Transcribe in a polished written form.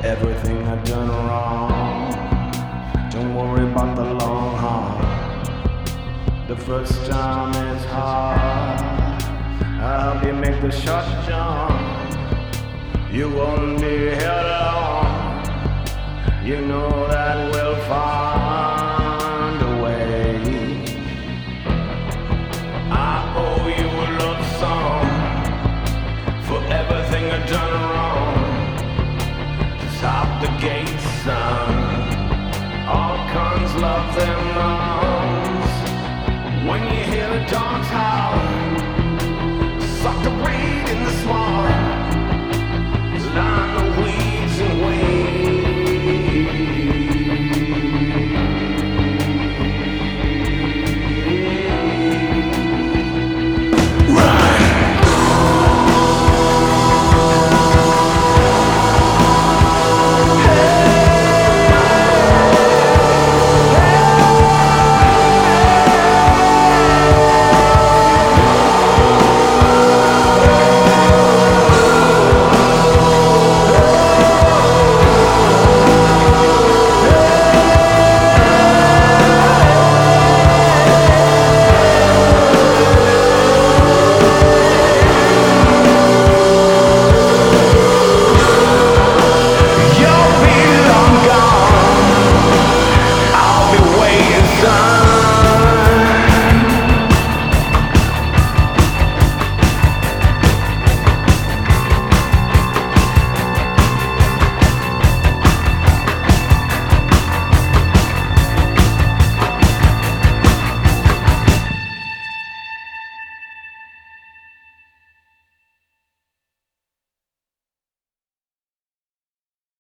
everything I've done wrong. Don't worry about the long haul. The first time is hard. I'll help you make the short jump. You won't be held long. You know that we'll find a way. I owe you a love song for everything I've done wrong. Stop the gates, son. All cons love their moms. When you hear the dogs howl,